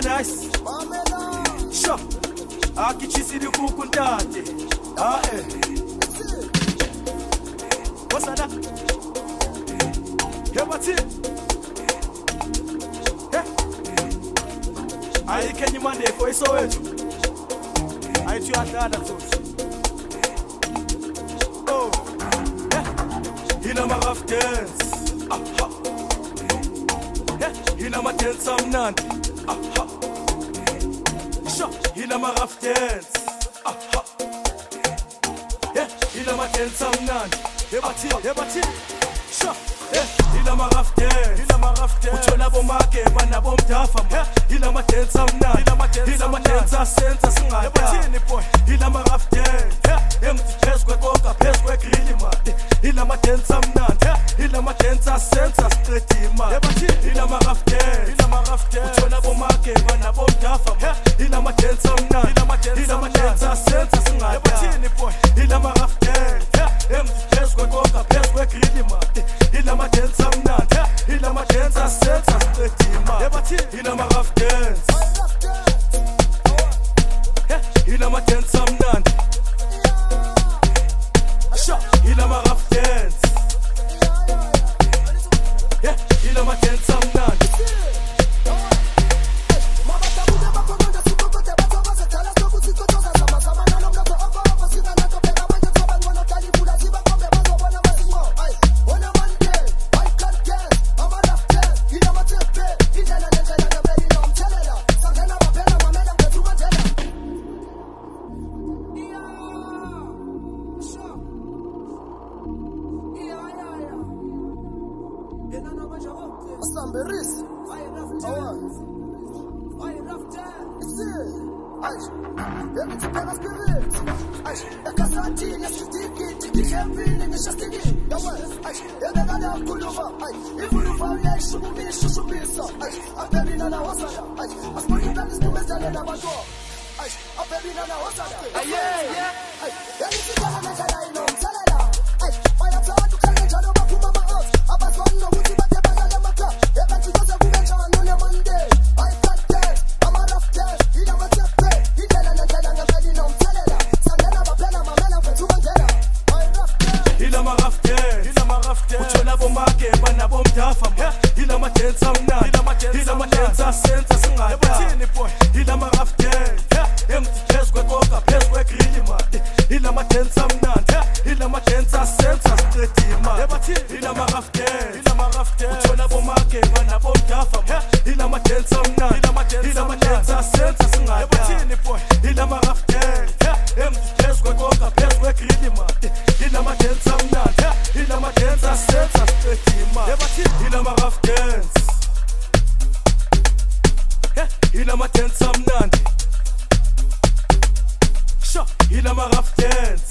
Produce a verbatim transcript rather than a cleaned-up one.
nice. Sure. Akichisiri kukuntate. Ah eh. What's that? Yeah, what's it? Yeah. I can you Monday for so it. I too at that too. Oh. Yeah. In a rough dance. Aha. Yeah. In a dance I'm none. Aha. Sure. In a rough dance. Aha. Yeah. In a dance I'm none. Ebati, ebati, sure. Eh, ila marafte, ila marafte. Uthola bomake bana bomdafa ma. Ila matenza mna, ila matenza, ila matenza senza singaya. Ebatini boy, ila marafte. Eh, emti phezwe konka, phezwe grill ma. Ila matenza mna, ila matenza senza straight ma. Ebati, ila marafte, ila marafte. Uthola bomake bana bomdafa ma. Ila matenza mna, ila matenza, ila matenza senza singaya. Ebatini boy, ila marafte. Emti phezwe konka, phezwe grill ma. Ila matenza mnandi, ila matenza senza straight ma. Ebathi ila ma rough dance. Ila matenza mnandi. Sha ila ma rough dance. Ila matenza mnandi. Ila ma rough dance.